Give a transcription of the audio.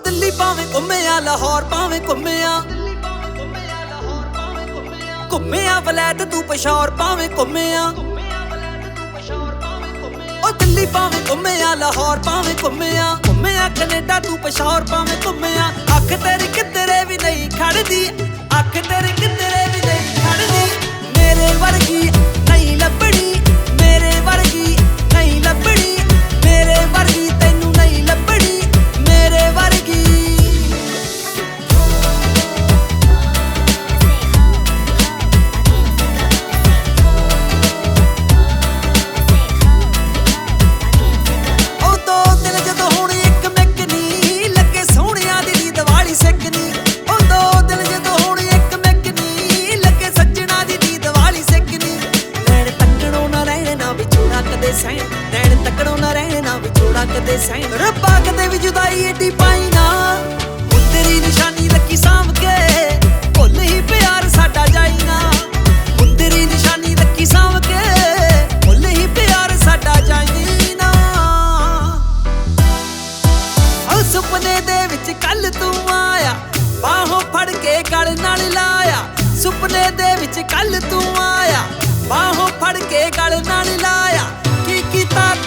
ਦਿੱਲੀ ਭਾਵੇਂ ਘੁੰਮਿਆ, ਲਾਹੌਰ ਭਾਵੇਂ ਘੁੰਮਿਆ, ਘੁੰਮਿਆ ਵਲੈਤ ਤੂੰ ਪਸ਼ੌਰ ਭਾਵੇਂ ਘੁੰਮਿਆ। ਉਹ ਦਿੱਲੀ ਭਾਵੇਂ ਘੁੰਮਿਆ, ਲਾਹੌਰ ਭਾਵੇਂ ਘੁੰਮਿਆ, ਘੁੰਮਿਆ ਕੈਨੇਡਾ ਤੂੰ ਪਸ਼ੌਰ ਭਾਵੇਂ ਘੁੰਮਿਆ। ਅੱਖ ਤੇਰੀ ਕਿਧਰੇ ਵੀ ਨਹੀਂ ਖੜਦੀ, ਅੱਖ ਤੇਰੀ ਕਿਧਰੇ ਵੀ ਨਹੀਂ ਖੜਦੀ। ਮੇਰੇ ਵਰਗੀ ਨਹੀਂ ਲੱਭਣੀ, ਮੇਰੇ ਵਰਗੀ ਨਹੀਂ ਲੱਭਣੀ, ਮੇਰੇ ਵਰਗੀ ਤੈਨੂੰ ਨਹੀਂ ਲੱਭਣੀ, ਮੇਰੇ ਵਰਗੀ। ਨੈਣ ਤੱਕਣੋਂ ਨਾ ਰਹਿਣਾ ਵਿਛੋੜਾ ਕਦੇ ਸਹਿਣ, ਰੱਬਾ ਕਦੇ ਵੀ ਜੁਦਾਈ ਏਡੀ ਪਾਈ ਨਾ। ਮੁੰਦਰੀ ਨਿਸ਼ਾਨੀ ਲੱਗੀ ਸਾਂਭ ਕੇ, ਭੁੱਲ ਹੀ ਪਿਆਰ ਸਾਡਾ ਜਾਈ ਨਾ। ਮੁੰਦਰੀ ਨਿਸ਼ਾਨੀ ਲੱਗੀ ਸਾਂਭ ਕੇ, ਭੁੱਲ ਹੀ ਪਿਆਰ ਸਾਡਾ ਜਾਈ ਨਾ। ਉਹ ਸੁਪਨੇ ਦੇ ਵਿੱਚ ਕੱਲ ਤੂੰ ਆਇਆ, ਬਾਹੋਂ ਫੜ ਕੇ ਗਲ ਨਾਲ ਲਾਇਆ। ਸੁਪਨੇ ਦੇ ਵਿੱਚ ਕੱਲ ਤੂੰ ਆਇਆ, ਬਾਹੋਂ ਫੜ ਕੇ ਗਲ ਨਾਲ ਲਾਇਆ। ਕੀ ਕੀਤਾ